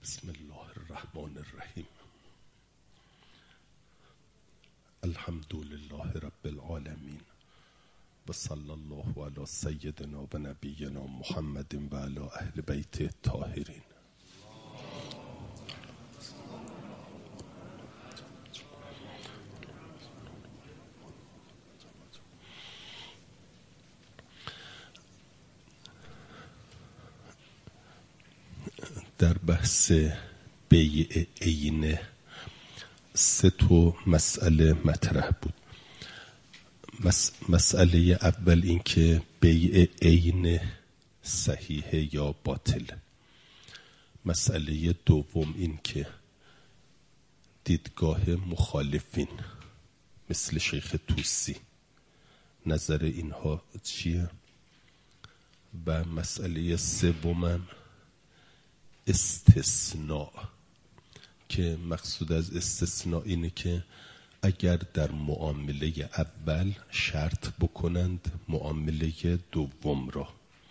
بسم الله الرحمن الرحیم. الحمد لله رب العالمین و صلی الله علی سیدنا و نبینا محمد و علی اهل بیت الطاهرین. در بحث بیع عین سه تا مسئله مطرح بود. مسئله اول این که بیع عین صحیح یا باطل. مسئله دوم این که دیدگاه مخالفین مثل شیخ طوسی نظر اینها چیه؟ و مسئله سومم استثناء، که مقصود از استثناء اینه که اگر در معامله اول شرط بکنند معامله دوم را.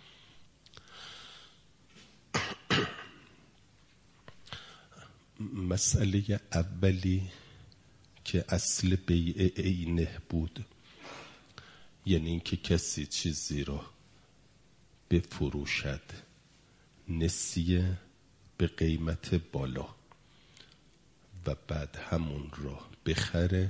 مسئله اولی که اصل بیع عینه بود، یعنی اینکه کسی چیزی را بفروشد نسیه به قیمت بالا و بعد همون را بخره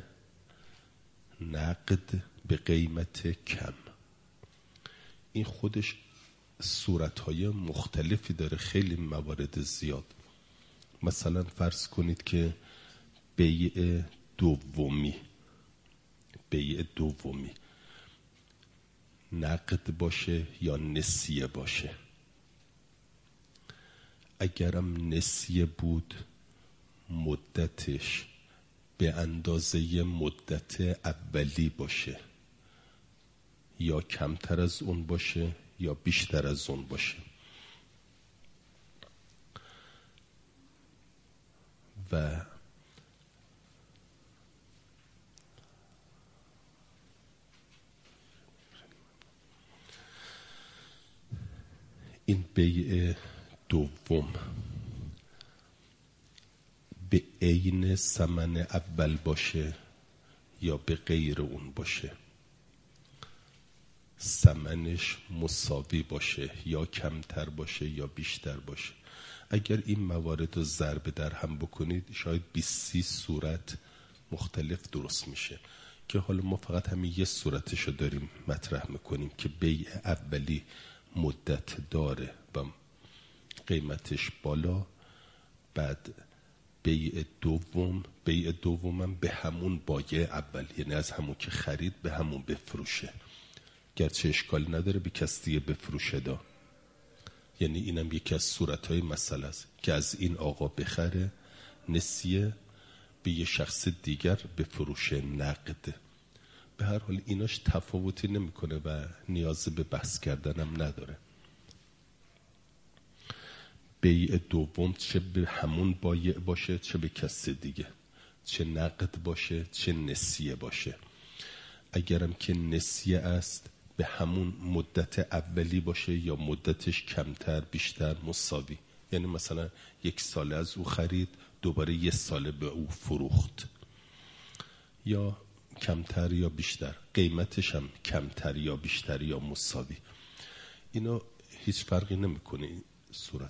نقد به قیمت کم. این خودش صورتهای مختلفی داره، خیلی موارد زیاد. مثلا فرض کنید که بیع دومی نقد باشه یا نسیه باشه. اگرم نسیه بود مدتش به اندازه مدت اولی باشه یا کمتر از اون باشه یا بیشتر از اون باشه. و این بیع دوم به عین ثمن اول باشه یا به غیر اون باشه، ثمنش مساوی باشه یا کمتر باشه یا بیشتر باشه. اگر این موارد رو ضرب در هم بکنید شاید 20-30 صورت مختلف درست میشه، که حالا ما فقط همین یه صورتشو داریم مطرح میکنیم که بیع اولی مدت داره و قیمتش بالا، بعد بیع دومم به همون بایع اول، یعنی از همون که خرید به همون بفروشه، گرچه اشکال نداره به کس دیگه بفروشه دا. یعنی اینم یکی از صورتهای مسئله است که از این آقا بخره نسیه به یه شخص دیگر بفروشه نقد. به هر حال ایناش تفاوتی نمیکنه و نیاز به بحث کردنم نداره. بیع دوم چه به همون بایع باشه چه به کس دیگه، چه نقد باشه چه نسیه باشه. اگرم که نسیه است به همون مدت اولی باشه یا مدتش کمتر بیشتر مساوی، یعنی مثلا 1 سال از او خرید دوباره 1 سال به او فروخت، یا کمتر یا بیشتر، قیمتش هم کمتر یا بیشتر یا مساوی. اینا هیچ فرقی نمیکنه این صورت.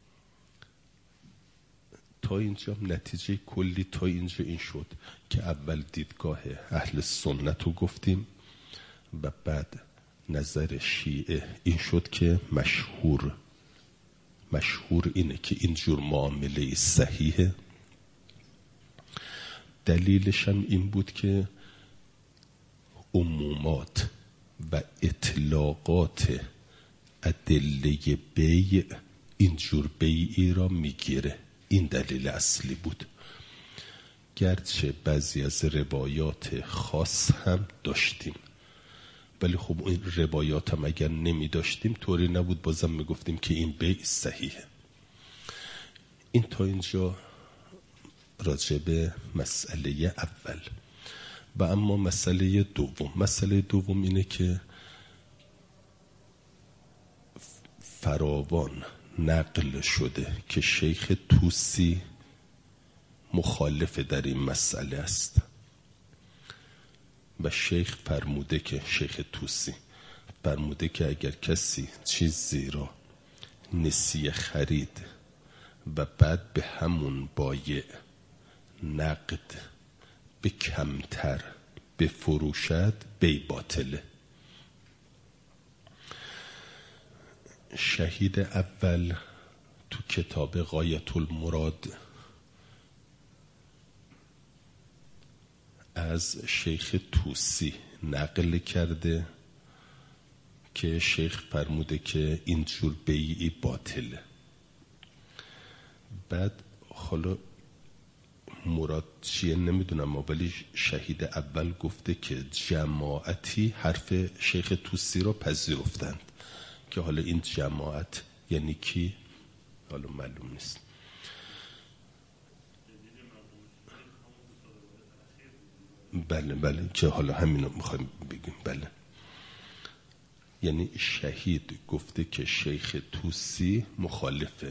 تا اینجا نتیجه کلی تا اینجا این شد که اول دیدگاه اهل سنت رو گفتیم و بعد نظر شیعه این شد که مشهور اینه که اینجور معامله صحیحه. دلیلش هم این بود که عمومات و اطلاقات ادله بیع اینجور بیعی را میگیره. این دلیل اصلی بود، گرچه بعضی از روایات خاص هم داشتیم، ولی خب این روایات هم اگر نمی داشتیم طوری نبود بازم می گفتیم که این بیع صحیحه. این تا اینجا راجع به مسئله اول. و اما مسئله دوم اینه که فراوان نقل شده که شیخ توسی مخالف در این مسئله است و شیخ فرموده که شیخ توسی فرموده که اگر کسی چیزی را نسیه خرید و بعد به همون بایع نقد به کمتر بفروشد بی باطله. شهید اول تو کتاب غایت المراد از شیخ توسی نقل کرده که شیخ فرموده که اینجور بیعی باطله. بعد حالا مراد چیه نمیدونم، ولی شهید اول گفته که جماعتی حرف شیخ توسی رو پذیرفتند که حالا این جماعت یعنی کی حالا معلوم نیست. بله که حالا همینو میخوایم بگیم. بله یعنی شهید گفته که شیخ توسی مخالفه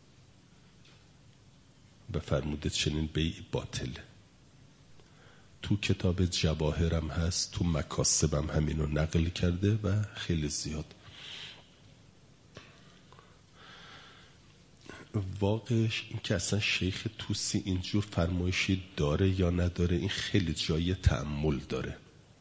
و فرموده چنین بیع باطله. تو کتاب جواهرم هست، تو مکاسبم همینو نقل کرده و خیلی زیاد. واقعش این که اصلا شیخ توسی اینجور فرمایشی داره یا نداره این خیلی جای تأمل داره.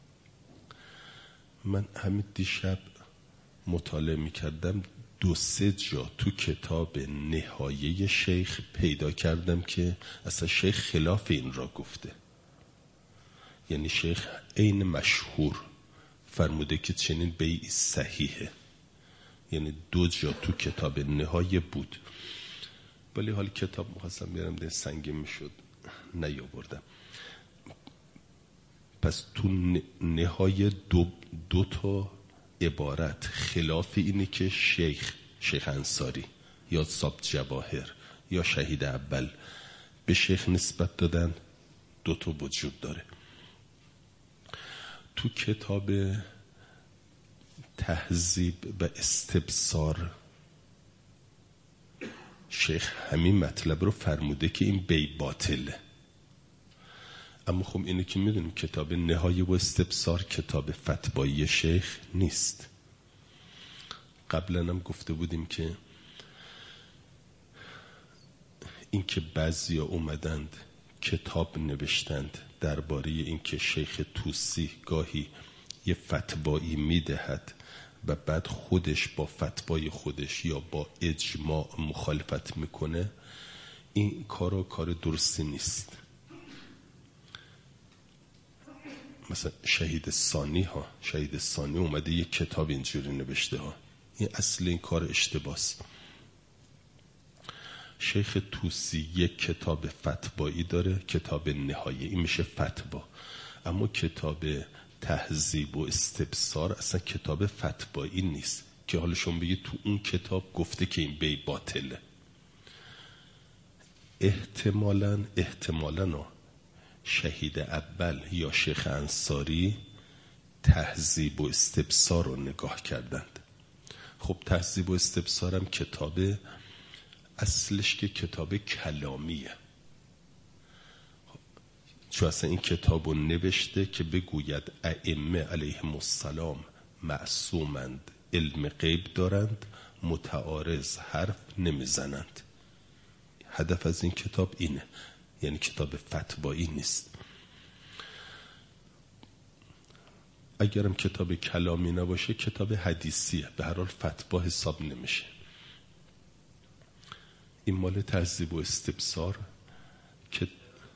من همین دیشب مطالعه میکردم 2-3 جا تو کتاب نهایه شیخ پیدا کردم که اصلا شیخ خلاف این را گفته. یعنی شیخ عین مشهور فرموده که چنین بیعی صحیحه. یعنی 2 جا تو کتاب نهایه بود، ولی حال کتاب میخواستم بیارم ده سنگین میشد نیاوردم. پس تو نهایه 2 تا عبارت خلاف اینه که شیخ انصاری یا صاحب جواهر یا شهید اول به شیخ نسبت دادن 2 تا وجود داره. تو کتاب تهذیب و استبصار شیخ همین مطلب رو فرموده که این بی باطله. اما خب اینه که میدونیم کتاب نهایه و استبصار کتاب فتوایی شیخ نیست. قبلا هم گفته بودیم که این که بعضیا اومدند کتاب نوشتند درباره این که شیخ توسی گاهی یه فتوایی میدهد و بعد خودش با فتوای خودش یا با اجماع مخالفت میکنه، این کار درستی نیست. مثلا شهید ثانی اومده یک کتاب اینجوری نوشته ها، این اصل این کار اشتباس. شیخ توسی یک کتاب فتوایی داره، کتاب نهایه، این میشه فتوا. اما کتاب تهذیب و استبصار اصلا کتاب فتوایی نیست که حالا شما بگید تو اون کتاب گفته که این بی باطله. احتمالاً شهید اول یا شیخ انصاری تهذیب و استبصار رو نگاه کردند. خب تهذیب و استبصار هم کتاب اصلش که کتاب کلامیه، چون اصلا این کتاب رو نوشته که بگوید ائمه علیهم السلام معصومند، علم غیب دارند، متعارض حرف نمیزنند. هدف از این کتاب اینه، یعنی کتاب فتوایی نیست. اگرم کتاب کلامی نباشه کتاب حدیثیه، به هر حال فتوا حساب نمیشه. این مال تهذیب و استبصار که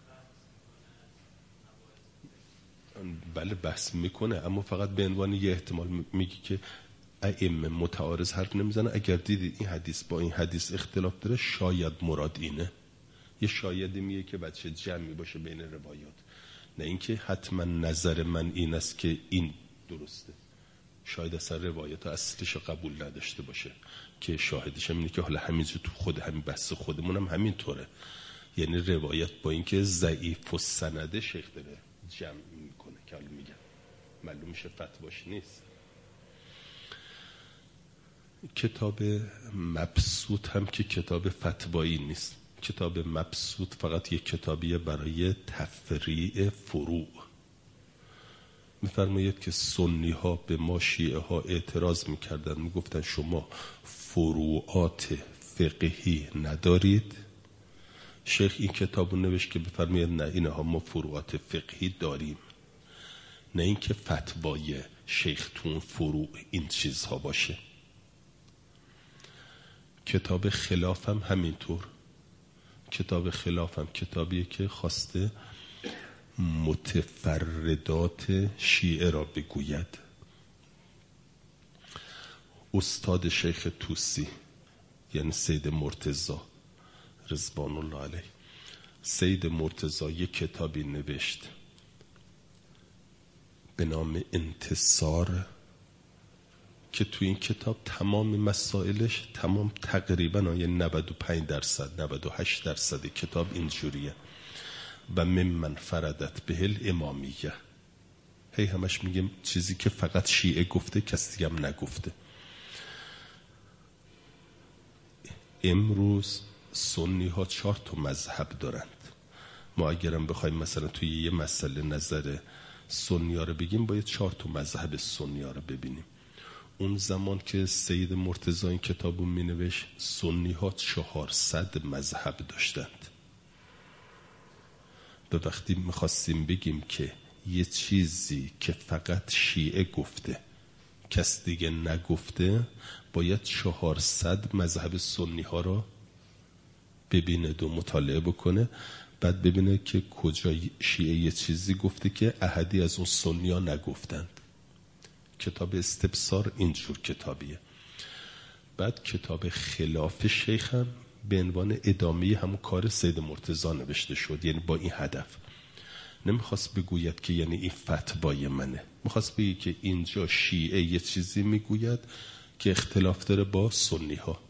بله بحث میکنه، اما فقط به عنوان یه احتمال میگی که ائمه متعارض حرف نمیزنه. اگر دیدید این حدیث با این حدیث اختلاف داره شاید مراد اینه. یه شایدی میگه که بچه جمعی باشه بین روایات، نه اینکه حتما نظر من این است که این درسته. شاید اصلا روایات اصلش قبول نداشته باشه که شاهدش هم اینه که حالا همینجور تو خود همین بحث خودمون هم همینطوره. یعنی روایت با اینکه ضعیف و سنده شیخ داره جمع میکنه که حالا میگم معلوم میشه فتواش نیست. کتاب مبسوط هم که کتاب فتوایی نیست. کتاب مبسوط فقط یک کتابیه برای تفریع فروع. میفرماید که سنی ها به ما شیعه ها اعتراض میکردن، میگفتن شما فروعات فقهی ندارید. شیخ این کتابو نوشت که بفرماید نه، اینها ما فروعات فقهی داریم، نه اینکه فتوای شیخ تون فروع این چیزها باشه. کتاب خلاف هم همینطور. کتاب خلاف هم کتابیه که خواسته متفردات شیعه را بگوید. استاد شیخ توسی یعنی سید مرتضی رضوان الله علیه، سید مرتضی یک کتابی نوشت به نام انتصار که توی این کتاب تمام مسائلش تقریبا 95% 98% کتاب اینجوریه. و ممن فردت بهل امامیه، هی همش میگم چیزی که فقط شیعه گفته کسی هم نگفته. امروز سنی ها 4 مذهب دارند. ما اگرم بخوایم مثلا توی یه مسئله نظر سنی ها رو بگیم باید 4 مذهب سنی ها رو ببینیم. اون زمان که سید مرتضی این کتابو می نوشت سنی ها 400 مذهب داشتند. به وقتی میخواستیم بگیم که یه چیزی که فقط شیعه گفته کس دیگه نگفته، باید 400 مذهب سنی ها رو ببینه و مطالعه بکنه، بعد ببینه که کجا شیعه یه چیزی گفته که احدی از اون سنی ها نگفتند. کتاب استبصار اینجور کتابیه. بعد کتاب خلاف شیخ هم به عنوان ادامه همون کار سید مرتضی نوشته شد، یعنی با این هدف. نمیخواست بگوید که یعنی این فتوای منه، میخواست بگه که اینجا شیعه یه چیزی میگوید که اختلاف داره با سنی ها.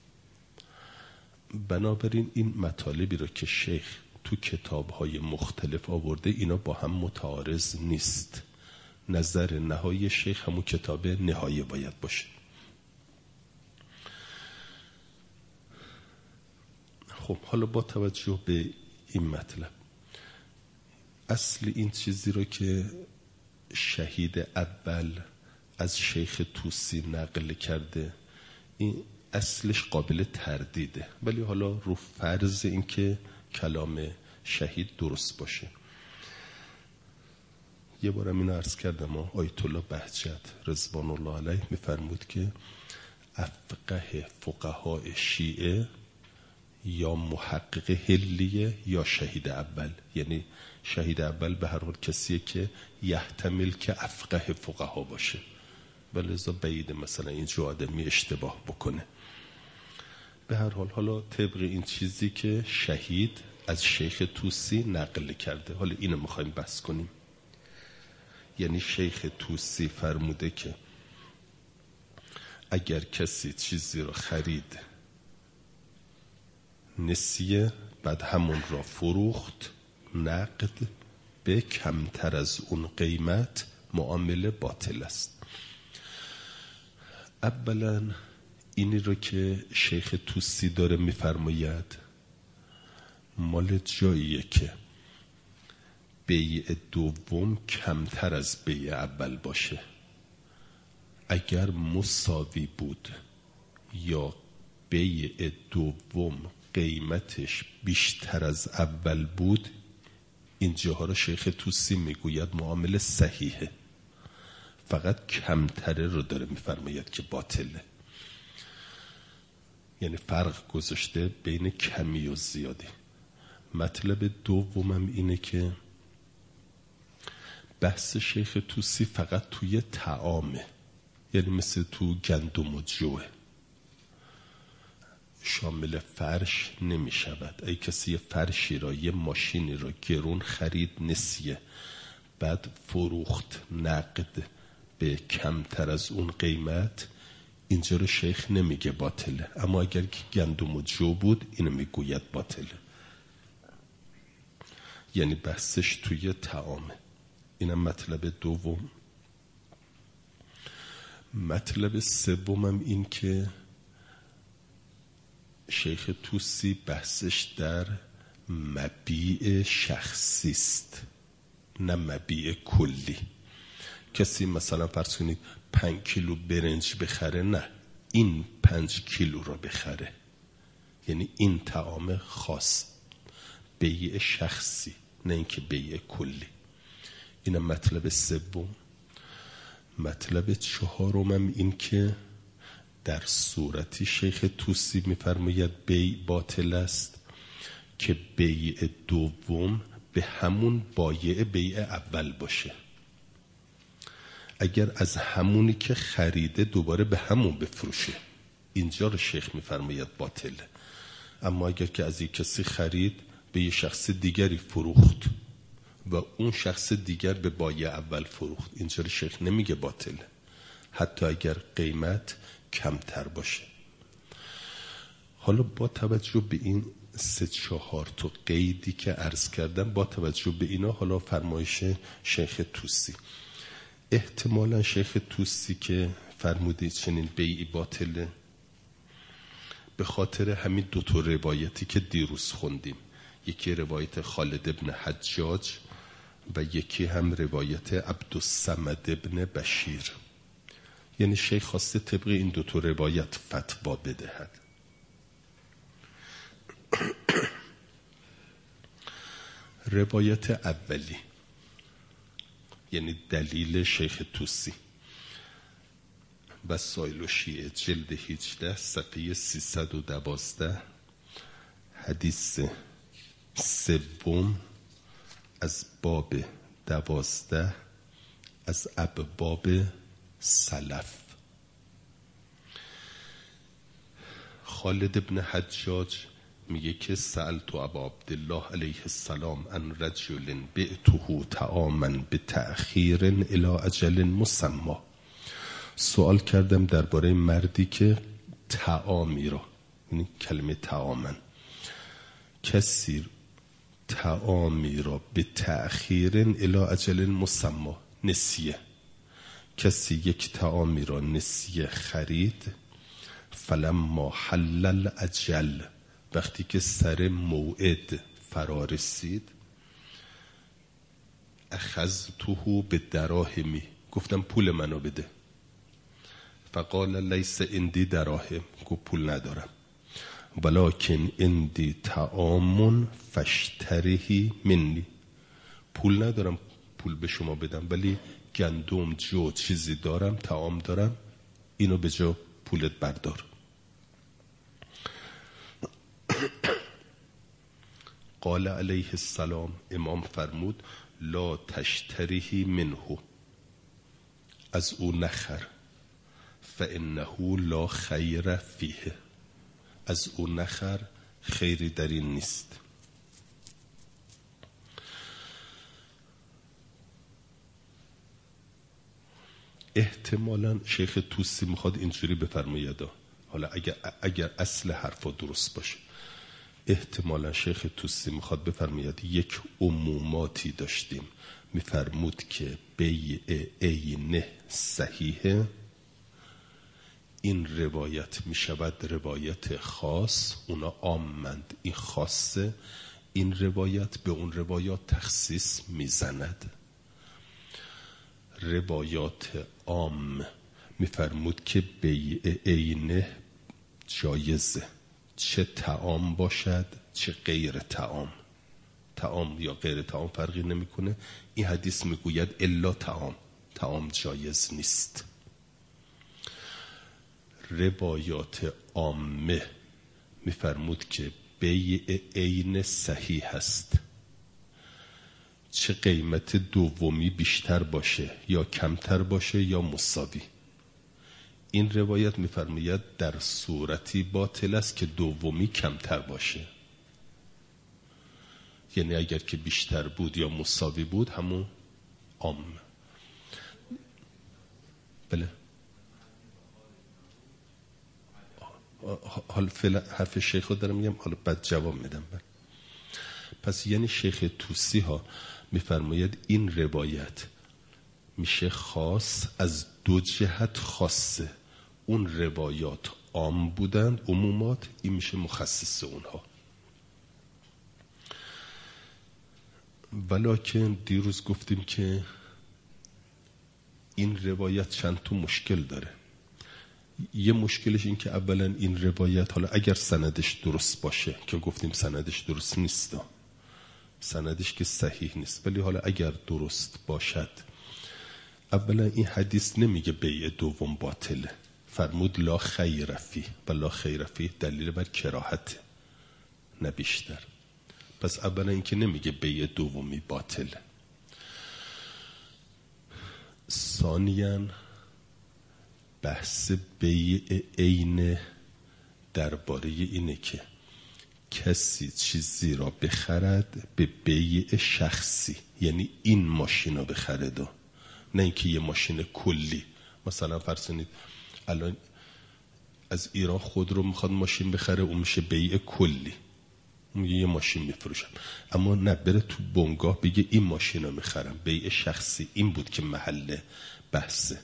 بنابراین این مطالبی رو که شیخ تو کتاب‌های مختلف آورده اینا با هم متعارض نیست. نظر نهایی شیخ همون کتاب نهایه باید باشه. خب حالا با توجه به این مطلب، اصل این چیزی رو که شهید اول از شیخ توسی نقل کرده، این اصلش قابل تردیده، ولی حالا رو فرض این که کلام شهید درست باشه. یه بارم اینو عرض کردم، آیت الله بهجت رضوان الله علیه میفرمود که افقه فقهای شیعه یا محقق حلیه یا شهید اول. یعنی شهید اول به هر حال کسیه که یحتمل که افقه فقها باشه، ولی ازا بعید مثلا اینجور آدمی اشتباه بکنه. به هر حال حالا طبق این چیزی که شهید از شیخ توسی نقل کرده، حالا اینو میخوایم بحث کنیم. یعنی شیخ توسی فرموده که اگر کسی چیزی رو خرید نسیه، بعد همون را فروخت نقد به کمتر از اون قیمت، معامله باطل است. اولا اینی رو که شیخ توسی داره میفرماید مال جاییه که بیع دوم کمتر از بیع اول باشه. اگر مساوی بود یا بیع دوم قیمتش بیشتر از اول بود، اینجاها رو شیخ توسی میگوید معامله صحیحه، فقط کمتره رو داره میفرماید که باطله. یعنی فرق گذاشته بین کمی و زیادی. مطلب دومم اینه که بحث شیخ توسی فقط توی طعامه، یعنی مثل تو گندم و جوه، شامل فرش نمی شود. ای کسی یه فرشی را، یه ماشینی را گرون خرید نسیه، بعد فروخت نقد به کمتر از اون قیمت، اینجا رو شیخ نمیگه باطله، اما اگر که گندم و جو بود اینو میگوید باطله. یعنی بحثش توی طعامه. اینم مطلب دوم. مطلب سومم این که شیخ طوسی بحثش در مبیع شخصی است نه مبیع کلی. کسی مثلا فرض کنید 5 کیلو برنج بخره، نه، این 5 کیلو را بخره، یعنی این طعام خاص، بیع شخصی نه اینکه بیع کلی. اینم مطلب سوم. مطلب چهارمم این که در صورتی شیخ طوسی میفرماید بیع باطل است که بیع دوم به همون بایع بیع اول باشه. اگر از همونی که خریده دوباره به همون بفروشه، اینجا رو شیخ میفرماید باطله. اما اگر که از یک کسی خرید به یه شخص دیگری فروخت و اون شخص دیگر به بایع اول فروخت، اینجا رو شیخ نمیگه باطله، حتی اگر قیمت کمتر باشه. حالا با توجه به این 3-4 تا قیدی که عرض کردم، با توجه به اینا حالا فرمایش شیخ طوسی، احتمالا شیخ طوسی که فرمودید چنین بیعی باطله به خاطر همین 2 تا روایتی که دیروز خوندیم، یکی روایت خالد ابن حجاج و یکی هم روایت عبدالصمد ابن بشیر، یعنی شیخ خواسته طبق این 2 تا روایت فتوا بدهد. روایت اولی یعنی دلیل شیخ طوسی، وسائل شیعه جلد 18 صفحه 312، حدیث سوم از باب 12 از ابواب سلف. خالد ابن حجاج میگه که سألت ابا عبدالله علیه السلام عن رجل بعته طعاما بتأخیر الی اجل مسمى. سوال کردم درباره مردی که طعامی را، یعنی کلمه طعاما، کسی طعامی را به تأخیر الی اجل مسمى، نسیه، کسی یک طعامی را نسیه خرید، فلما حل الاجل، وقتی که سر موعد فرا رسید، اخذته به دراهمی، گفتم پول منو بده، فقال لیس عندی دراهم، گفت پول ندارم، ولکن عندی طعام فاشتریه منی، پول ندارم پول به شما بدم، ولی گندم، جو، چیزی دارم، طعام دارم، اینو به جا پولت بردار. قال علیه السلام، امام فرمود لا تشتریه منه، از او نخر، فانه لا خیر فیه، از او نخر، خیری در این نیست. احتمالا شیخ طوسی میخواد اینجوری بفرماید، حالا اگر اصل حرفا درست باشه، احتمالا شیخ طوسی میخواد بفرماید یک عموماتی داشتیم، میفرمود که بیع عین صحیحه، این روایت میشود روایت خاص، اونا عامند، این خاصه، این روایت به اون روایات تخصیص میزند. روایات عام میفرمود که بیع عین جایزه، چه طعام باشد چه غیر طعام، طعام یا غیر طعام فرقی نمیکنه. این حدیث میگوید الا طعام، طعام جایز نیست. روایات عامه میفرمود که بیع عین صحیح است، چه قیمت دومی بیشتر باشه یا کمتر باشه یا مساوی. این روایت میفرماید در صورتی باطل است که دومی کمتر باشه، یعنی اگر که بیشتر بود یا مساوی بود همون عام. بله، حالا فعلا حرف شیخ رو دارم میگم، حالا بعد جواب میدم. پس یعنی شیخ طوسی ها میفرماید این روایت میشه خاص از دو جهت خاصه، اون روایات عام بودند، عمومات، این میشه مخصص اونها. ولیکن دیروز گفتیم که این روایت چند تا مشکل داره. یه مشکلش این که اولا این روایت، حالا اگر سندش درست باشه، که گفتیم سندش درست نیست، سندش که صحیح نیست، ولی حالا اگر درست باشد، اولا این حدیث نمیگه بیع دوم باطله، فرمود لا خیر فیه، و لا خیر فیه دلیل بر کراهت نه بیشتر. پس اولا این که نمیگه بیع دومی باطله. ثانیاً بحث بیع عین درباره اینه که کسی چیزی را بخرد به بیع شخصی، یعنی این ماشین را بخرد، نه اینکه یه ماشین کلی. مثلا فرض کنید الان از ایران خود رو میخواد ماشین بخره، اون میشه بیع کلی، میگه یه ماشین میفروشم. اما نه، بره تو بنگاه بگه این ماشین رو میخرم، بیع شخصی. این بود که محل بحثه.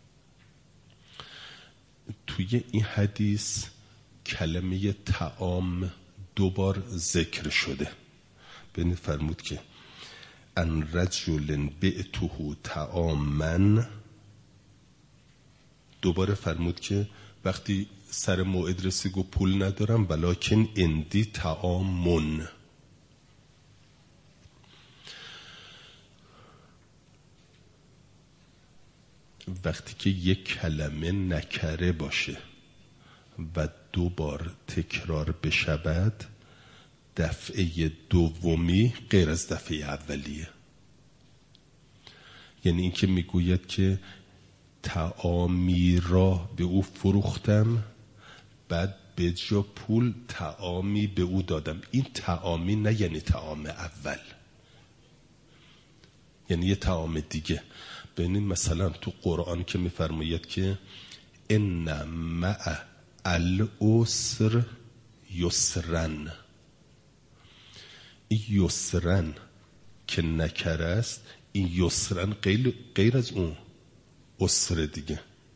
توی این حدیث کلمه طعام دوبار ذکر شده. ببینید فرمود که ان رجل بعته طعاما، دوباره فرمود که وقتی سر موعد رسید گفت پول ندارم ولکن اندی طعامون. وقتی که یک کلمه نکره باشه و دوبار تکرار بشود، دفعه دومی غیر از دفعه اولیه. یعنی این که میگوید که طعامی را به او فروختم، بعد به جا پول طعامی به او دادم. این طعامی نه یعنی طعام اول، یعنی یه طعام دیگه. ببینید مثلا تو قرآن که میفرماید که ان مع العسر یسرن، این یسرن که نکره است، این یسرن غیر از اون عسر دیگه.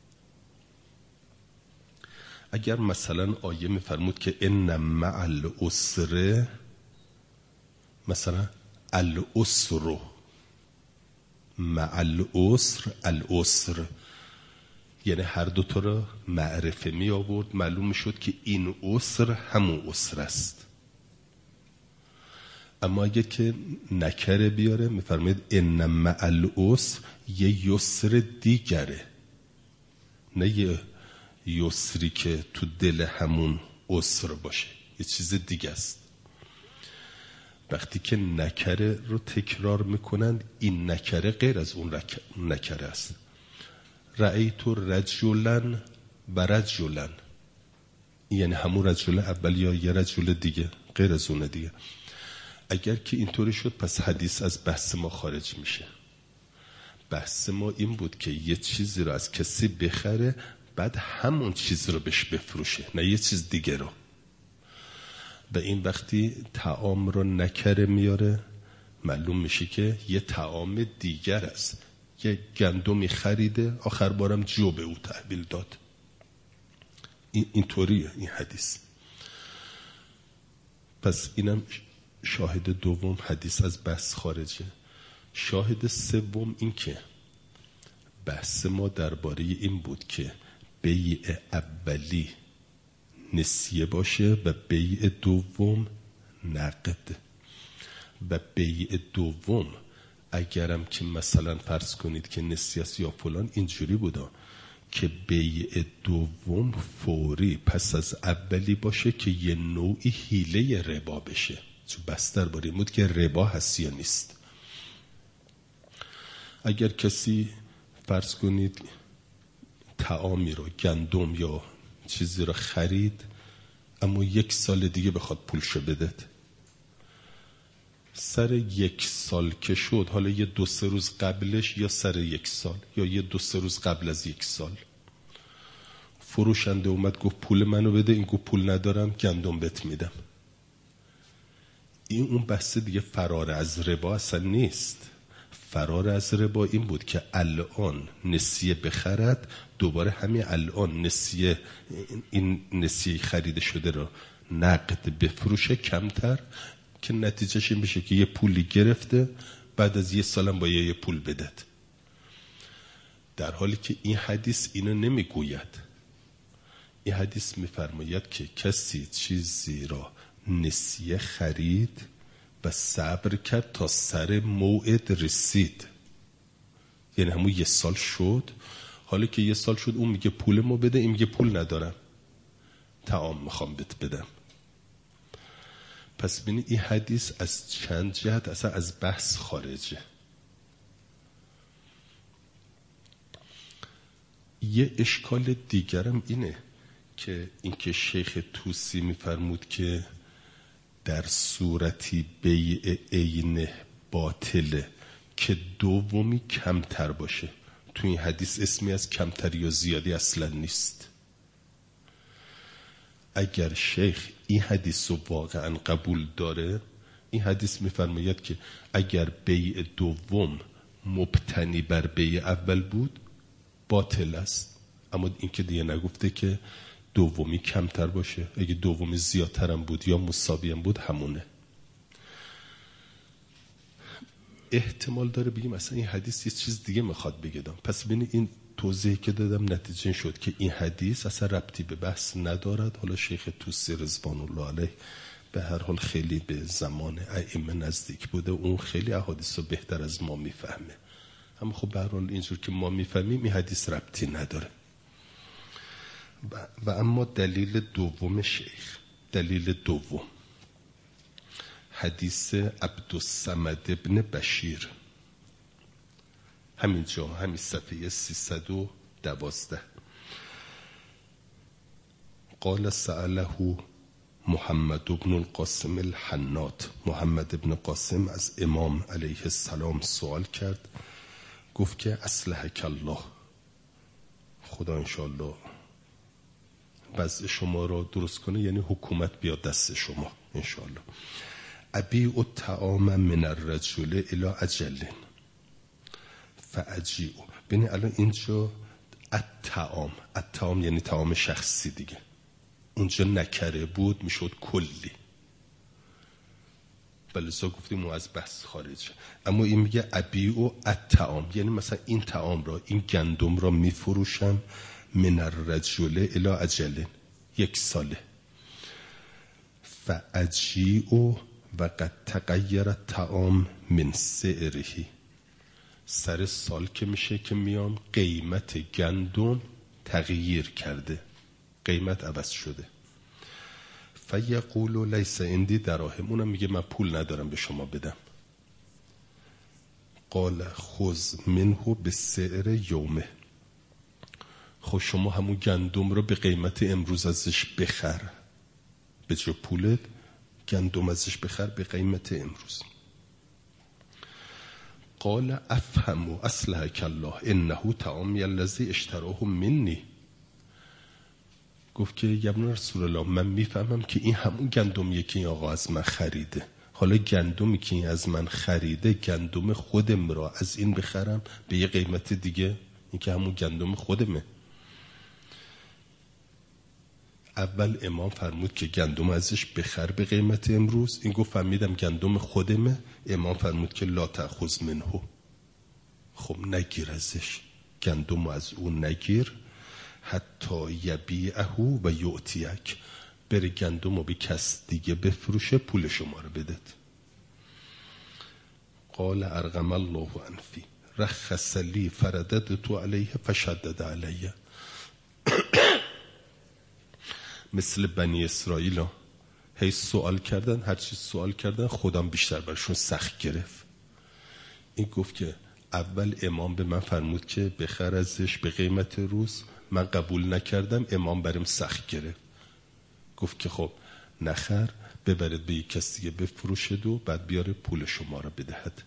اگر مثلا آیه میفرمود که ان مع العسر، مثلا العسر مع العسر، العسر یعنی هر دوتا رو معرفه می آورد، معلوم شد که این عسر همون عسر است. اما اگه که نکره بیاره میفرماید ان مع العسر، یه یسر دیگره، نه یه یسری که تو دل همون عسر باشه، یه چیز دیگه است. وقتی که نکره رو تکرار میکنند، این نکره غیر از اون نکره است. رأیت رجلا و رجلا، یعنی همون رجل اول یا یه رجل دیگه غیر از اون دیگه. اگر که اینطوری شد پس حدیث از بحث ما خارج میشه. بحث ما این بود که یه چیزی رو از کسی بخره، بعد همون چیز رو بهش بفروشه، نه یه چیز دیگه رو. و این وقتی طعام رو نکره میاره، معلوم میشه که یه طعام دیگر است. یه گندمی خریده، آخر بارم جو به او تحویل داد. اینطوریه این حدیث. پس اینم شاهد دوم، حدیث از بحث خارجه. شاهد سوم این که بحث ما درباره این بود که بیع اولی نسیه باشه و بیع دوم نقد. و بیع دوم اگرم که مثلا فرض کنید که نسیه یا فلان، اینجوری بودا که بیع دوم فوری پس از اولی باشه که یه نوعی حیله ربا بشه. چون بحث درباره این بود که ربا هست یا نیست. اگر کسی فرض کنید طعامی رو، گندم یا چیزی رو خرید، اما 1 سال دیگه بخواد پولشو بدهد، سر 1 سال که شد، حالا یه 2-3 روز قبلش یا سر 1 سال یا یه 2-3 روز قبل از 1 سال، فروشنده اومد گفت پول منو بده، این گفت پول ندارم، گندم بهت میدم. این اون بحث دیگه فرار از ربا اصلا نیست. فرار از ربا این بود که الان نسیه بخرد، دوباره همین الان این نسیه خریده شده رو نقد بفروشه کمتر، که نتیجهش این بشه که یه پولی گرفته بعد از 1 سالم باید یه پول بدد. در حالی که این حدیث اینو نمیگوید. این حدیث میفرماید که کسی چیزی را نسیه خرید و صبر کرد تا سر موعد رسید، یعنی همون 1 سال شد، حالا که 1 سال شد اون میگه پولمو بده، این میگه پول ندارم، طعام میخوام بهت بدم. پس ببینید این حدیث از چند جهت اصلا از بحث خارجه. یه اشکال دیگرم اینه که اینکه شیخ طوسی میفرمود که در صورتی بیع عین باطله که دومی کمتر باشه، تو این حدیث اسمی از کمتری یا زیادی اصلا نیست. اگر شیخ این حدیث رو واقعا قبول داره، این حدیث میفرماید که اگر بیع دوم مبتنی بر بیع اول بود باطل است، اما این که دیگه نگفته که دومی کمتر باشه، اگه دومی زیادترم بود یا مساوی هم بود همونه. احتمال داره بگیم اصلا این حدیث یه چیز دیگه میخواد بگم. پس ببینید این توضیحی که دادم نتیجه شد که این حدیث اصلا ربطی به بحث ندارد. حالا شیخ طوسی رضوان الله علیه به هر حال خیلی به زمان ائمه نزدیک بوده، اون خیلی احادیث رو بهتر از ما میفهمه، اما خب به هر حال اینجور که ما میفهمیم این حدیث ربطی نداره. و اما دلیل دوم شیخ، دلیل دوم حدیث عبدالصمد ابن بشیر، همینجا همین صفحه 312. قال سأله محمد بن القاسم الحناط، محمد ابن قاسم از امام علیه السلام سوال کرد، گفت که اصلحک الله، خدا انشاءالله وضع شما را درست کنه، یعنی حکومت بیاد دست شما انشاءالله. ابیع الطعام من الرجل الی اجل فاجیع. ببین الان اینجا الطعام یعنی طعام شخصی دیگه، اونجا نکره بود میشد کلی، بلسا گفتیم اون از بحث خارج. اما این میگه ابیع الطعام، یعنی مثلا این طعام را، این گندم را میفروشم من الرجل الی اجل، 1 ساله. فاجیع و قد تغیر الطعام من سعره، سر سال که میشه که میام قیمت گندم تغییر کرده، قیمت عوض شده. فیقول لیس عندی دراهم، اونم میگه من پول ندارم به شما بدم. قال خذ منه بسعر یومه، خب شما همون گندم رو به قیمت امروز ازش بخر، به جای پولت گندم ازش بخر به قیمت امروز. قال افهم اصلحک الله انه طعامی الذی اشتراه منی، گفت که یا رسول الله من میفهمم که این همون گندمیه که این آقا از من خریده، حالا گندمی که این از من خریده گندم خودم را از این بخرم به یه قیمت دیگه، این که همون گندم خودمه. اول امام فرمود که گندم ازش بخر به قیمت امروز، این گفت فهمیدم گندم خودمه، امام فرمود که لا تأخذ منه، خب نگیر ازش، گندم از اون نگیر، حتی یبیعه و یعطیک، بره گندم رو به کس دیگه بفروشه پول شما رو بدد. قال ارغم الله انفی رخص لی فرددت علیه فشدد علیه. مثل بنی اسرائیل هی سوال کردن، هر چی سوال کردن خودم بیشتر برشون سخت گرفت. این گفت که اول امام به من فرمود که بخر ازش به قیمت روز، من قبول نکردم، امام برم سخت گرفت، گفت که خب نخر، ببرد به یک کسی دیگه بفروشد و بعد بیاره پول شما را بدهد.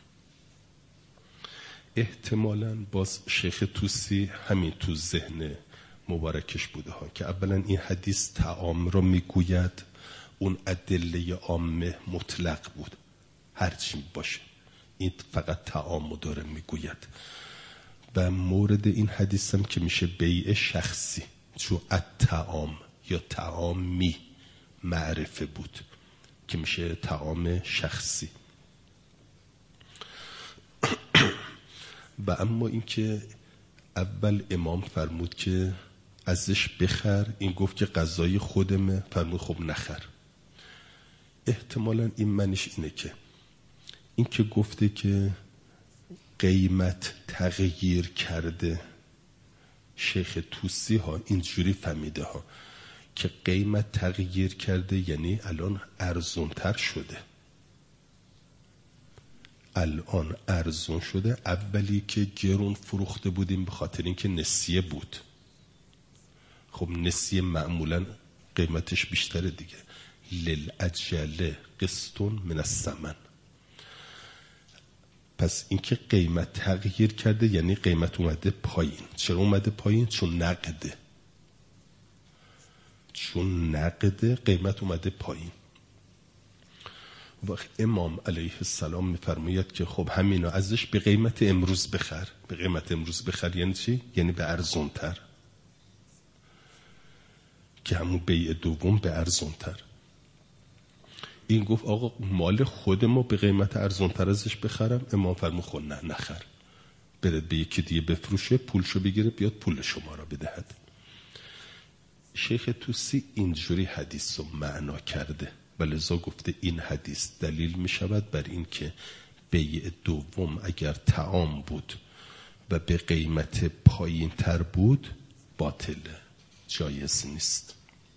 احتمالاً باز شیخ طوسی همین تو ذهن مبارکش بوده ها که اولا این حدیث طعام را میگوید، اون ادله عامه مطلق بود، هرچی باشه این فقط طعامو داره میگوید. و مورد این حدیث هم که میشه بیع شخصی، چون الطعام یا طعامی معرفه بود که میشه طعام شخصی. و اما این که اول امام فرمود که ازش بخر، این گفت که غذای خودمه، فرمود خب نخر. احتمالاً این معنیش اینه که این که گفته که قیمت تغییر کرده، شیخ توسی ها اینجوری فهمیده ها که قیمت تغییر کرده یعنی الان ارزونتر شده. الان ارزون شده. اولی که گرون فروخته بودیم به خاطر اینکه نسیه بود. خب نسیه معمولا قیمتش بیشتره دیگه. للعجله قسط من الثمن. پس اینکه قیمت تغییر کرده یعنی قیمت اومده پایین. چرا اومده پایین؟ چون نقده. چون نقده قیمت اومده پایین. وقت امام علیه السلام میفرماید که خب همینا ازش به قیمت امروز بخر. به قیمت امروز بخر یعنی چی؟ یعنی به ارزونتر، که همون بیع دوم به ارزونتر. این گفت آقا مال خودمو به قیمت ارزونتر ازش بخرم. امام فرمود خب نه نخر، برد به یکی دیگه بفروشه، پولشو بگیره بیاد پول شما را بدهد. شیخ توسی اینجوری حدیث رو معنا کرده و لذا گفته این حدیث دلیل می شود بر این که بیع دوم اگر طعام بود و به قیمت پایین تر بود باطله، جایز نیست.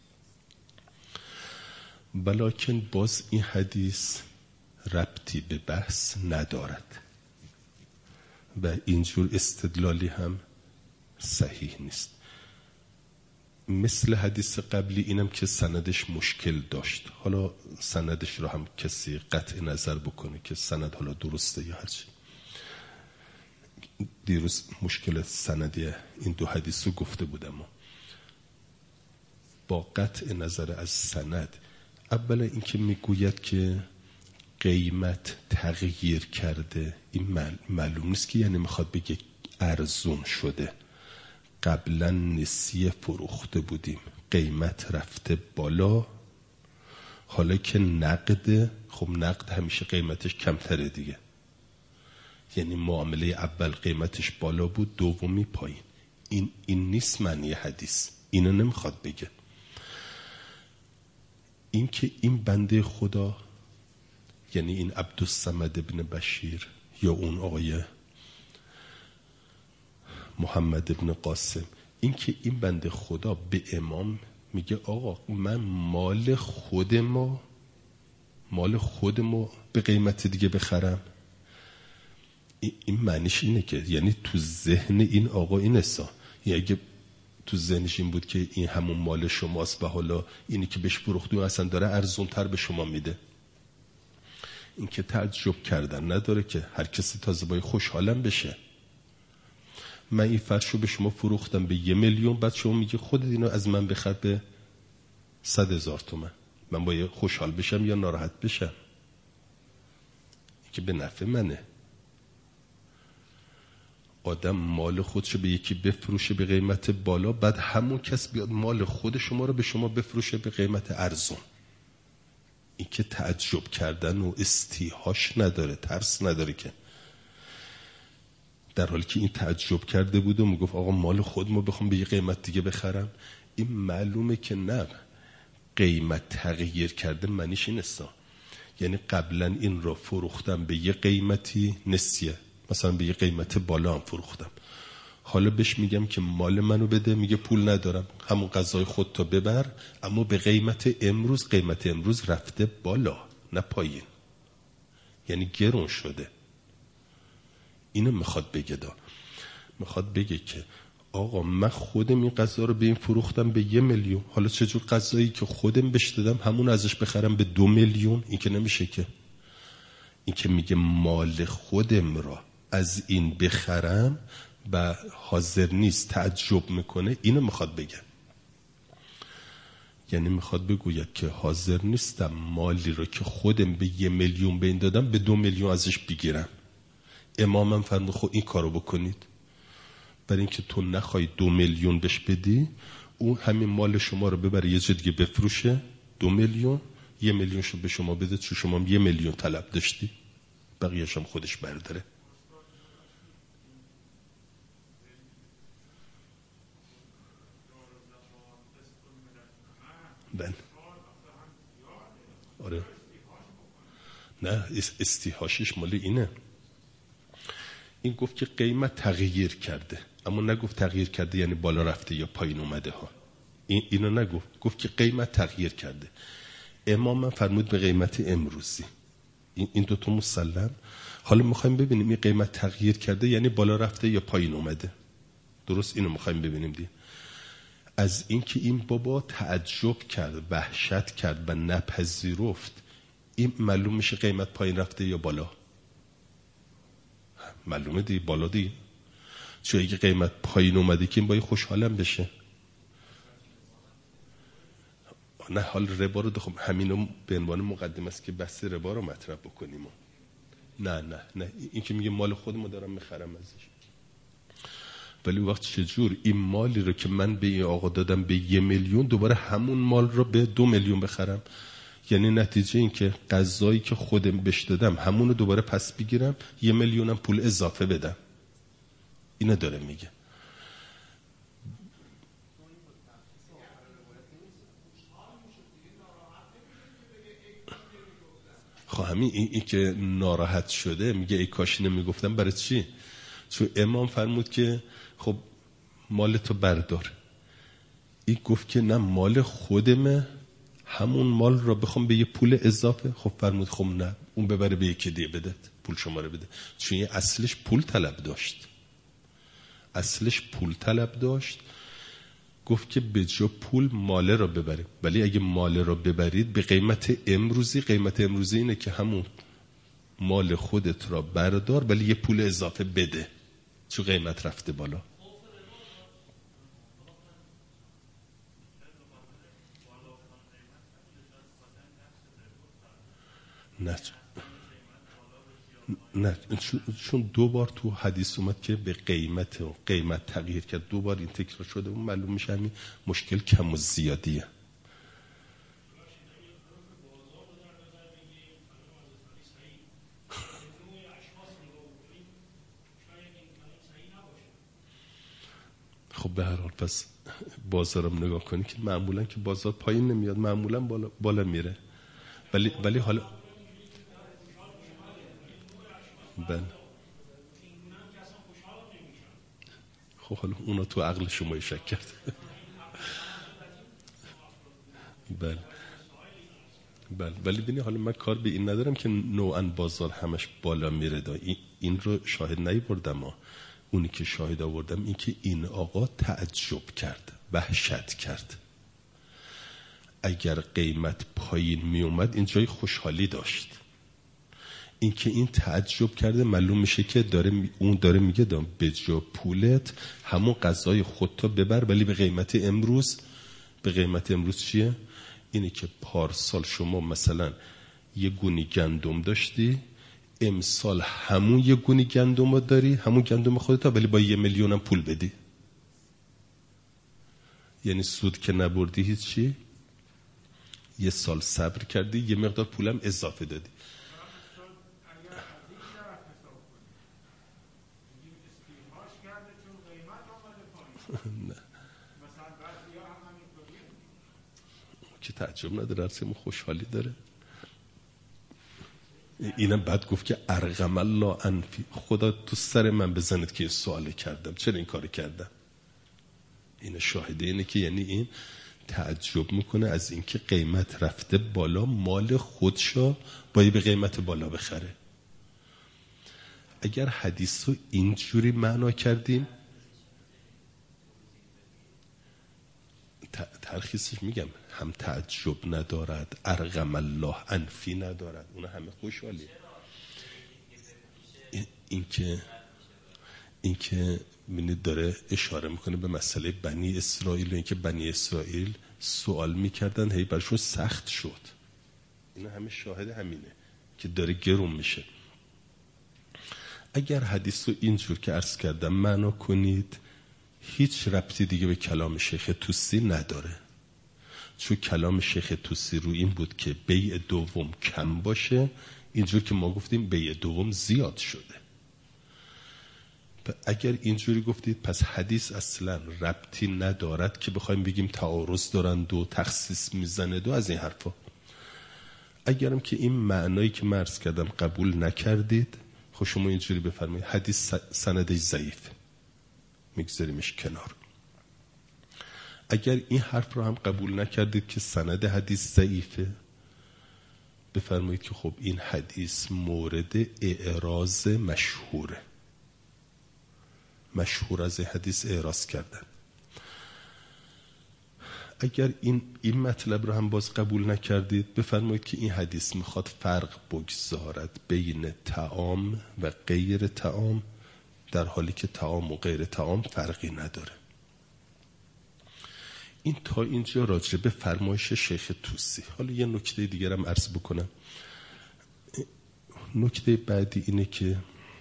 ولیکن باز این حدیث ربطی به بحث ندارد و اینجور استدلالی هم صحیح نیست. مثل حدیث قبلی اینم که سندش مشکل داشت. حالا سندش رو هم کسی قطع نظر بکنه که سند حالا درسته یا هرچی. دیروز مشکل سندی این دو حدیث رو گفته بودم. با قطع نظر از سند، اولا این که میگوید که قیمت تغییر کرده، این معلوم نیست که یعنی میخواد بگه ارزون شده. قبلا نسیه فروخته بودیم، قیمت رفته بالا، حالا که نقده، خب نقد همیشه قیمتش کمتره دیگه. یعنی معامله اول قیمتش بالا بود، دومی پایین. این نیست معنی حدیث، اینو نمیخواد بگه. این که این بنده خدا، یعنی این عبدالصمد ابن بشیر یا اون آقای محمد ابن قاسم، این که این بنده خدا به امام میگه آقا من مال خودمو به قیمت دیگه بخرم، این معنیش اینه که یعنی تو ذهن این آقا این حسا، یعنی اگه تو ذهنش این بود که این همون مال شماست و حالا اینی که بهش فروختون اصلا داره ارزونتر به شما میده، این که تعجب کردن نداره که هر کسی تازه باید خوشحالم بشه. من این فرشو به شما فروختم به 1 میلیون، بعد شما میگه خودت اینو از من بخر به 100,000 تومان. من باید خوشحال بشم یا ناراحت بشم؟ این که به نفع منه. آدم مال خودشو به یکی بفروشه به قیمت بالا، بعد همون کس بیاد مال خود شما رو به شما بفروشه به قیمت ارزون. این که تعجب کردن و استیحاش نداره، ترس نداره که. در حالی که این تعجب کرده بود و میگفت آقا مال خودمو بخوام به یه قیمت دیگه بخرم، این معلومه که نه، قیمت تغییر کرده معنیش این است. یعنی قبلا این رو فروختم به یه قیمتی نسیه، مثلا به یه قیمت بالا هم فروختم، حالا بهش میگم که مال منو بده، میگه پول ندارم، همون غذای خودتو ببر، اما به قیمت امروز رفته بالا نه پایین، یعنی گرون شده. اینو میخواد بگه میخواد بگه که آقا من خودم این غذا رو به این فروختم به 1 میلیون، حالا چجور غذایی که خودم بهش دادم همون ازش بخرم به 2 میلیون؟ این که نمیشه که. این که میگه مال خودم را از این بخرم و حاضر نیست، تعجب میکنه، اینو میخواد بگه. یعنی میخواد بگوید که حاضر نیستم مالی رو که خودم به 1 میلیون به این دادم به 2 میلیون ازش بگیرم. امامم فرمود خب این کارو بکنید، برای اینکه تو نخوای 2 میلیون بهش بدی، اون همین مال شما رو ببره یه جای دیگه بفروشه، 2 میلیون، 1 میلیون شو به شما بده، چون شما هم 1 میلیون طلب داشتی، بقیه‌اش هم خودش برداره. بله آره، نه استیحاشش مال اینه. این گفت که قیمت تغییر کرده، اما نگفت تغییر کرده یعنی بالا رفته یا پایین اومده ها، اینو نگفت، گفت که قیمت تغییر کرده. امام من فرمود به قیمت امروزی. این دوتا مسلم. حالا میخوایم ببینیم این قیمت تغییر کرده یعنی بالا رفته یا پایین اومده. درست اینو میخوایم ببینیم دیگه. از اینکه این بابا تعجب کرد، وحشت کرد و نپذیرفت، این معلوم میشه قیمت پایین رفته یا بالا. معلومه دیگه بالا دیگه، چون اگه قیمت پایین اومده که این باید خوشحالم بشه. نه حال ربا رو خب همینو به عنوان مقدمه است که بحث ربا رو مطرح بکنیم. نه این که میگه مال خودمو دارم میخرم ازش، ولی وقت چجور این مالی رو که من به این آقا دادم به 1 میلیون دوباره همون مال رو به 2 میلیون بخرم، یعنی نتیجه این که غذایی که خودم بهش دادم همون رو دوباره پس بگیرم 1 میلیونم پول اضافه بدم. اینو داره میگه. خب همین این که ناراحت شده میگه ای کاش نمیگفتم. برای چی؟ چون امام فرمود که خب مال تو بردار. این گفت که نه مال خودمه، همون مال را بخوام به یه پول اضافه. خب فرمود خب نه، اون ببره به یکی دیگه بده، پول شما رو بده. چون یه اصلش پول طلب داشت. گفت که به جا پول ماله را ببرید، ولی اگه ماله را ببرید به قیمت امروزی اینه که همون مال خودت را بردار ولی یه پول اضافه بده، چون قیمت رفته بالا. نه چون 2 بار تو حدیث اومد که به قیمت تغییر کرد، 2 بار این تکرار شده، اون معلوم میشه همین مشکل کم و زیادیه. خب به هر حال پس بازارم نگاه کنی که معمولا که بازار پایین نمیاد، معمولا بالا میره. ولی حالا بله خب حالا اونا تو عقل شما شک کرد. بله ولی ببینی حالا من کار به این ندارم که نوعا بازار همش بالا میره. این رو شاهد نیاوردم. اونی که شاهد آوردم این که این آقا تعجب کرد، وحشت کرد. اگر قیمت پایین می اومد این جای خوشحالی داشت. این که این تعجب کرده معلوم میشه که اون داره میگه به جا پولت همون غذای خودتا ببر ولی به قیمت امروز چیه؟ اینه که پارسال شما مثلا یه گونی گندم داشتی، امسال همون یه گونی گندم رو داری، همون گندم خودتا، ولی با 1 میلیون هم پول بدی. یعنی سود که نبردی هیچی، یه سال صبر کردی، یه مقدار پولم اضافه دادی. نه که تعجب نداره، هرچه خوشحالی داره. اینم بعد گفت که ارغم الله انفی، خدا تو سر من بزند که سوال کردم چرا این کار کردم. این شاهده اینه که یعنی این تعجب میکنه از اینکه قیمت رفته بالا، مال خودشا باید به قیمت بالا بخره. اگر حدیث رو اینجوری معنا کردیم، ترخیصش میگم هم تعجب ندارد، ارغم الله انفی ندارد، اونا همه خوشحالی. این که منید داره اشاره میکنه به مسئله بنی اسرائیل، این که بنی اسرائیل سوال میکردن هی برشون سخت شد. اینا همه شاهد همینه که داره گرون میشه. اگر حدیث رو اینجور که عرض کردم معنا کنید هیچ ربطی دیگه به کلام شیخ طوسی نداره، چون کلام شیخ طوسی رو این بود که بیع دوم کم باشه، اینجور که ما گفتیم بیع دوم زیاد شده. اگر اینجوری گفتید پس حدیث اصلا ربطی ندارد که بخوایم بگیم تعارض دارند و تخصیص میزنه و از این حرفا. اگرم که این معنایی که من عرض کردم قبول نکردید، خب شما اینجوری بفرمایید حدیث سندش ضعیف، میگذاریمش کنار. اگر این حرف رو هم قبول نکردید که سند حدیث ضعیفه، بفرمایید که خب این حدیث مورد اعراض مشهوره، مشهور از حدیث اعراض کردن. اگر این مطلب رو هم باز قبول نکردید، بفرمایید که این حدیث میخواد فرق بگذارد بین طعام و غیر طعام، در حالی که طعام و غیر طعام فرقی نداره. این تا اینجا راجع به فرمایش شیخ طوسی. حالا یه نکته دیگر هم عرض بکنم. نکته بعدی اینه که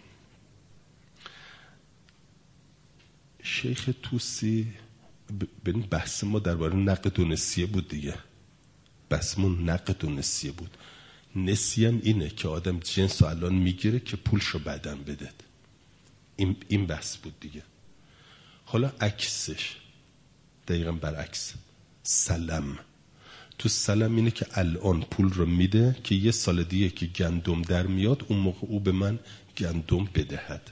شیخ طوسی، ببین بحث ما درباره نقد و نسیه بود دیگه، بحثمون نقد و نسیه بود. نسیه هم اینه که آدم جنس رو الان میگیره که پولشو بعدن بده، این بحث بود دیگه. حالا عکسش دقیقا برعکس، سلم. تو سلم اینه که الان پول رو میده که یه سال دیگه که گندم در میاد اون موقع او به من گندم بدهد.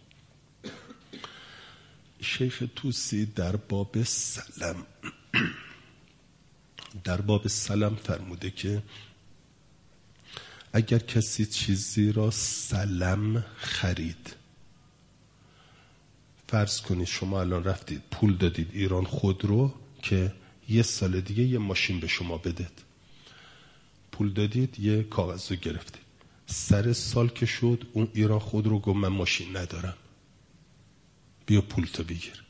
شیخ طوسی در باب سلم فرموده که اگر کسی چیزی را سلم خرید، فرض کنید شما الان رفتید پول دادید ایران خودرو که یه سال دیگه یه ماشین به شما بده، پول دادید یه کاغذ رو گرفتید، سر سال که شد اون ایران خودرو گفت من ماشین ندارم، بیا پول تو بگیر.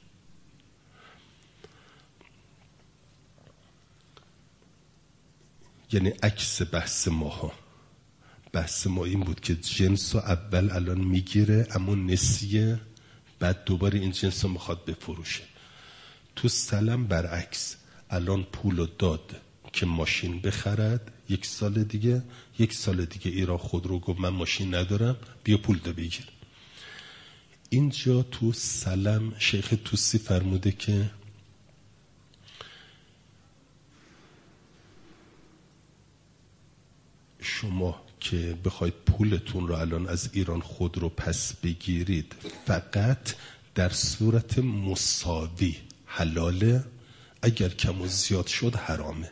یعنی عکس بحث ما این بود که جنس رو اول الان میگیره اما نسیه، بعد دوباره این جنس رو میخواد بفروشه. تو سلم برعکس، الان پول داد که ماشین بخرد، یک سال دیگه ایران خودرو گفت من ماشین ندارم، بیا پول تو بگیر. اینجا تو سلم شیخ طوسی فرموده که شما که بخواید پولتون رو الان از ایران خودرو پس بگیرید فقط در صورت مساوی حلاله، اگر کم و زیاد شد حرامه.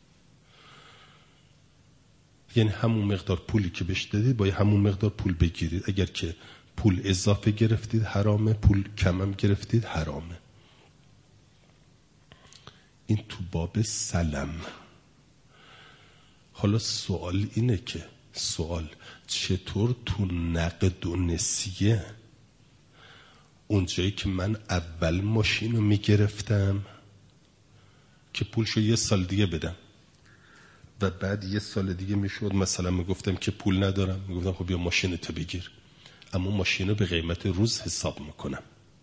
یعنی همون مقدار پولی که بهش دادید باید همون مقدار پول بگیرید، اگر که پول اضافه گرفتید حرامه، پول کمم گرفتید حرامه. این تو باب سلم. حالا سوال اینه که چطور تو نقد و نسیه اونجایی که من اول ماشین رو میگرفتم که پولشو یه سال دیگه بدم و بعد یه سال دیگه میشد مثلا میگفتم که پول ندارم، میگفتم خب بیا ماشین تو بگیر، اما ماشین رو به قیمت روز حساب میکنم.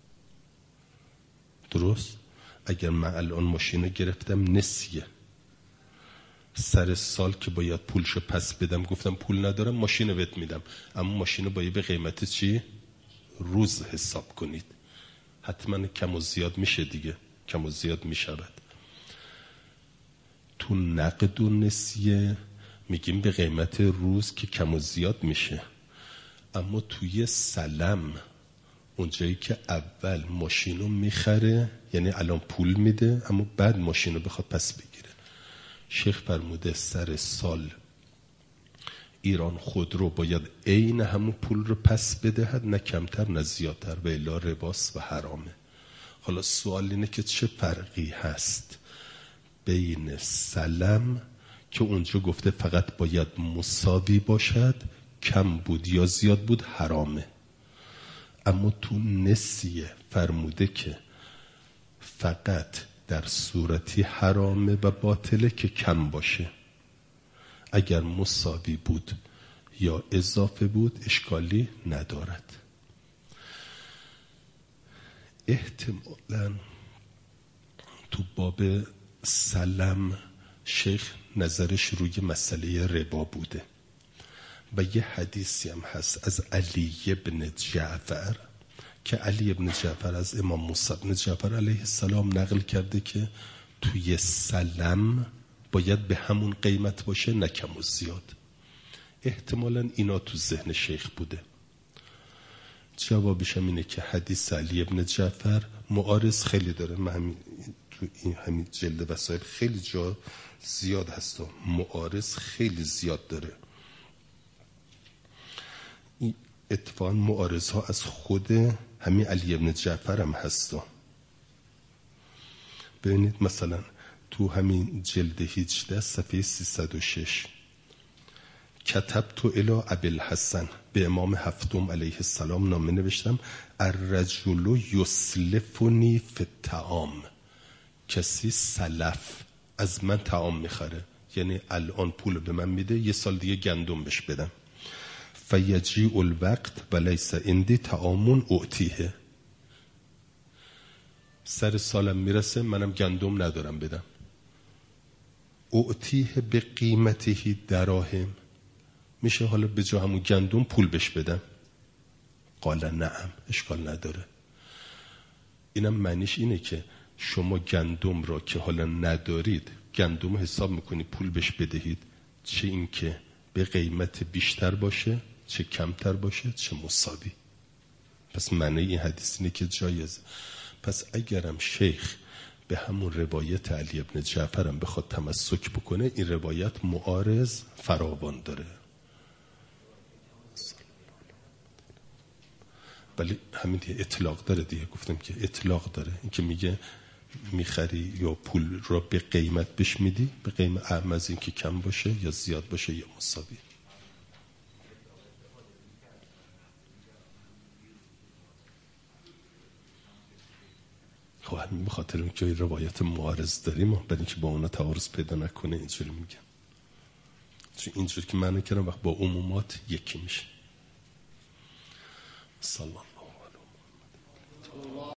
درست؟ اگر من الان ماشین رو گرفتم نسیه، سر سال که باید پولشو پس بدم گفتم پول ندارم، ماشین رو بهت میدم، اما ماشین رو باید به قیمت چی؟ روز حساب کنید. حتما کم و زیاد میشه دیگه، کم و زیاد میشود. تو نقد و نسیه میگیم به قیمت روز که کم و زیاد میشه، اما توی سلم اونجایی که اول ماشینو میخره، یعنی الان پول میده اما بعد ماشینو بخواد پس بگیره، شیخ فرموده سر سال ایران خودرو باید عین همون پول رو پس بدهد، نه کمتر نه زیادتر، و الا رباست و حرامه. حالا سوال اینه که چه فرقی هست بین سلم که اونجا گفته فقط باید مساوی باشد، کم بود یا زیاد بود حرامه، اما تو نسیه فرموده که فقط در صورتی حرامه و باطله که کم باشه، اگر مساوی بود یا اضافه بود اشکالی ندارد. احتمالاً تو باب سلم شیخ نظرش روی مسئله ربا بوده و یه حدیثی هم هست از علی بن جعفر که علی بن جعفر از امام موسی بن جعفر علیه السلام نقل کرده که توی سلم باید به همون قیمت باشه، نه کم و زیاد. احتمالاً اینا تو ذهن شیخ بوده. جوابش هم اینه که حدیث علی بن جعفر معارض خیلی داره. من تو این همین جلد وسائل خیلی جا زیاد هست و معارض خیلی زیاد داره. این اتفاقا معارض ها از خود همین علی بن جعفر هم هست. ببینید مثلا تو همین جلد 18 صفحه 306 کتبت الی ابی الحسن، به امام هفتم علیه السلام نامه نوشتم، الرجل یسلفنی فی الطعام، کسی سلف از من طعام میخره، یعنی الان پول به من میده، یه سال دیگه گندم بهش بدم. فیجیء الوقت ولیس عندی طعام اعطیه، سر سالم میرسه منم گندم ندارم بدم. اعطیه به قیمته دراهم، میشه حالا به جا همون گندم پول بهش بدم؟ قال نعم، اشکال نداره. اینم معنیش اینه که شما گندم را که حالا ندارید، گندم حساب میکنید پول بهش بدهید، چه این که به قیمت بیشتر باشه، چه کمتر باشه، چه مساوی. پس معنی این حدیث اینه که جایز. پس اگرم شیخ به همون روایت علی ابن جعفر هم بخواد تمسک بکنه، این روایت معارض فراوان داره. ولی همین دیگه اطلاق داره دیگه، گفتم که اطلاق داره. این که میگه میخری یا پول را به قیمت بهش میدی، به قیمت اعم از این که کم باشه یا زیاد باشه یا مساوی. خب همین بخاطر اون که روایت معارض داریم، برای اینکه با اونا تعارض پیدا نکنه اینجوری میگم. چون اینجوری که معنی کردم وقت با عمومات یکی میشه. سلام.